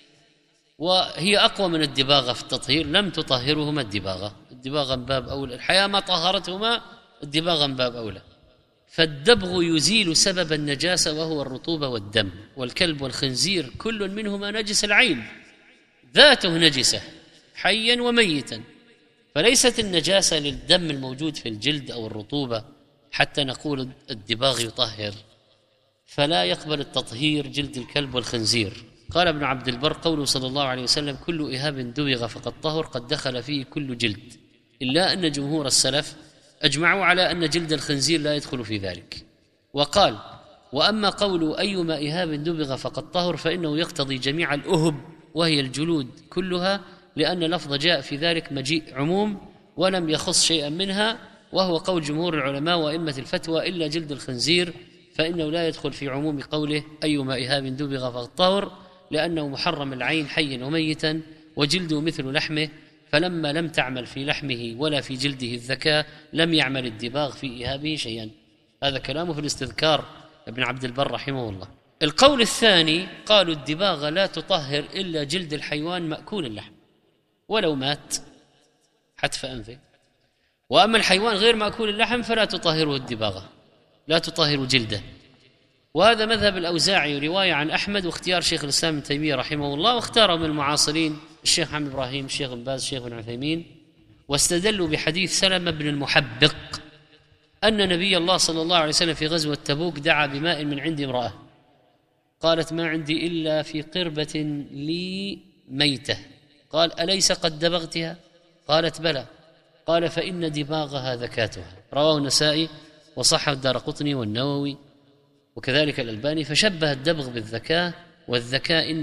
B: وهي أقوى من الدباغة في التطهير لم تطهرهما الدباغة من باب أولى، الحياة ما طهرتهما، الدباغة من باب أولى. فالدبغ يزيل سبب النجاسة وهو الرطوبة والدم، والكلب والخنزير كل منهما نجس العين، ذاته نجسة حيا وميتا، فليست النجاسة للدم الموجود في الجلد أو الرطوبة حتى نقول الدباغ يطهر، فلا يقبل التطهير جلد الكلب والخنزير. قال ابن عبد البر: قوله صلى الله عليه وسلم: كل إهاب دبغ فقد طهر، قد دخل فيه كل جلد، إلا أن جمهور السلف أجمعوا على أن جلد الخنزير لا يدخل في ذلك. وقال: وأما قول أيما إهاب دبغ فقد طهر فإنه يقتضي جميع الأهب وهي الجلود كلها، لأن لفظ جاء في ذلك مجيء عموم ولم يخص شيئا منها، وهو قول جمهور العلماء وأئمة الفتوى، إلا جلد الخنزير فإنه لا يدخل في عموم قوله أيما إهاب دبغ فقد طهر، لأنه محرم العين حيا وميتا، وجلده مثل لحمه، فلما لم تعمل في لحمه ولا في جلده الذكاء لم يعمل الدباغ في إهابه شيئا. هذا كلامه في الاستذكار ابن عبد البر رحمه الله. القول الثاني قالوا الدباغة لا تطهر إلا جلد الحيوان مأكول اللحم ولو مات حتف أنفه، وأما الحيوان غير مأكول اللحم فلا تطهره الدباغة، لا تطهر جلده. وهذا مذهب الأوزاعي رواية عن أحمد، واختيار شيخ الإسلام ابن تيمية رحمه الله، واختاره من المعاصرين الشيخ محمد إبراهيم، الشيخ ابن باز، الشيخ ابن عثيمين، واستدلوا بحديث سلمة بن المحبق أن نبي الله صلى الله عليه وسلم في غزوة تبوك دعا بماء من عند امرأة، قالت: ما عندي إلا في قربة لي ميتة. قال: أليس قد دبغتها؟ قالت: بلى. قال: فإن دباغها ذكاتها. رواه النسائي وصححه الدارقطني والنووي وكذلك الألباني. فشبه الدبغ بالذكاء، والذكاء إنما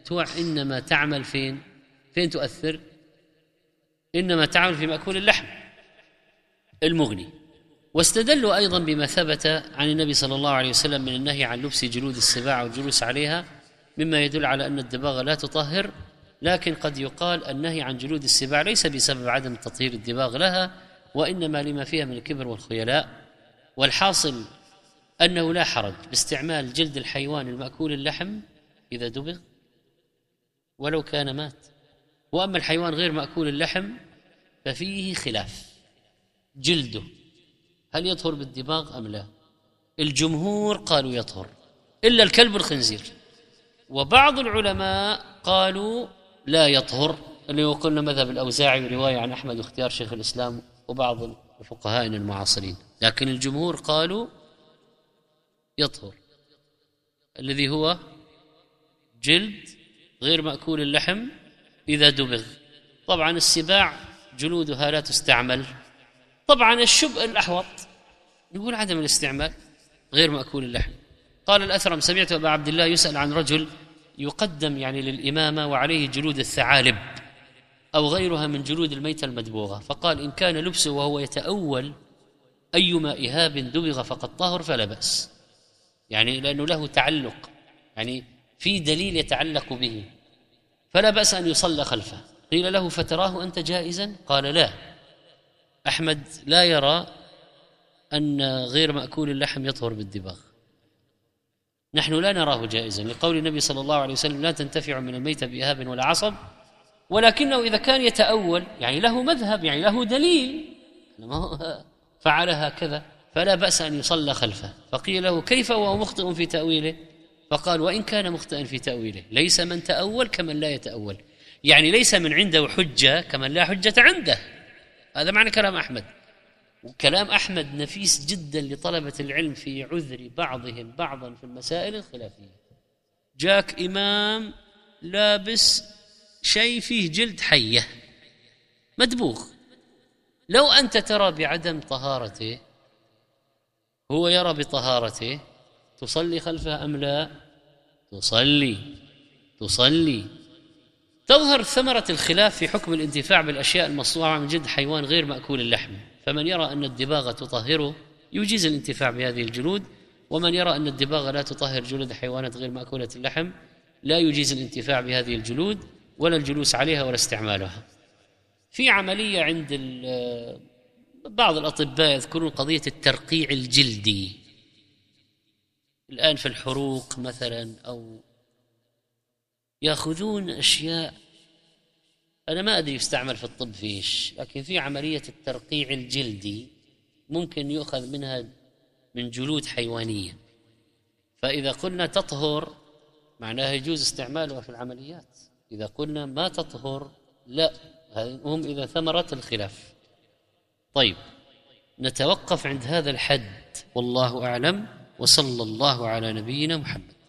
B: إنما تعمل فين تؤثر؟ إنما تعمل في مأكول اللحم المغني. واستدلوا أيضا بما ثبت عن النبي صلى الله عليه وسلم من النهي عن لبس جلود السباع والجلوس عليها، مما يدل على أن الدباغ لا تطهر. لكن قد يقال النهي عن جلود السباع ليس بسبب عدم تطهير الدباغ لها، وإنما لما فيها من الكبر والخيلاء. والحاصل أنه لا حرج باستعمال جلد الحيوان المأكول اللحم إذا دبغ ولو كان مات. وأما الحيوان غير مأكول اللحم ففيه خلاف، جلده هل يطهر بالدباغ أم لا؟ الجمهور قالوا يطهر إلا الكلب والخنزير، وبعض العلماء قالوا لا يطهر، اللي وقلنا مذهب الأوزاعي ورواية عن أحمد واختيار شيخ الإسلام وبعض الفقهاء المعاصرين. لكن الجمهور قالوا يطهر، الذي هو جلد غير مأكول اللحم إذا دبغ. طبعا السباع جلودها لا تستعمل. طبعا الشبء الأحوط نقول عدم الاستعمال غير مأكول اللحم. قال الأثرم: سمعت أبا عبد الله يسأل عن رجل يقدم للإمامة وعليه جلود الثعالب أو غيرها من جلود الميتة المدبوغة، فقال: إن كان لبسه وهو يتأول أيما إهاب دبغ فقد طهر فلا بأس، لأنه له تعلق، في دليل يتعلق به، فلا بأس أن يصلى خلفه. قيل له: فتراه أنت جائزا؟ قال: لا، أحمد لا يرى أن غير مأكول اللحم يطهر بالدباغ، نحن لا نراه جائزا، لقول النبي صلى الله عليه وسلم: لا تنتفع من الميت بإهاب ولا عصب. ولكنه إذا كان يتأول له مذهب، له دليل فعل هكذا، فلا بأس أن يصلى خلفه. فقيل له: كيف وهو مخطئ في تأويله؟ فقال: وإن كان مخطئا في تأويله ليس من تأول كمن لا يتأول، ليس من عنده حجة كمن لا حجة عنده. هذا معنى كلام أحمد. وكلام أحمد نفيس جدا لطلبة العلم في عذر بعضهم بعضا في المسائل الخلافية. جاك إمام لابس شيء فيه جلد حية مدبوغ، لو أنت ترى بعدم طهارته هو يرى بطهارته، تصلي خلفه أم لا؟ تصلي. تظهر ثمرة الخلاف في حكم الانتفاع بالأشياء المصنوعة من جلد حيوان غير مأكول اللحم. فمن يرى أن الدباغة تطهره يجيز الانتفاع بهذه الجلود، ومن يرى أن الدباغة لا تطهر جلود حيوانات غير مأكولة اللحم لا يجيز الانتفاع بهذه الجلود ولا الجلوس عليها ولا استعمالها. في عملية عند بعض الأطباء يذكرون قضية الترقيع الجلدي الآن في الحروق مثلا، أو يأخذون أشياء أنا ما أدري يستعمل في الطب فيش، لكن في عملية الترقيع الجلدي ممكن يؤخذ منها من جلود حيوانية، فإذا قلنا تطهر معناها يجوز استعمالها في العمليات، إذا قلنا ما تطهر لا. هم إذا ثمرة الخلاف. طيب، نتوقف عند هذا الحد والله أعلم، وصلى الله على نبينا محمد.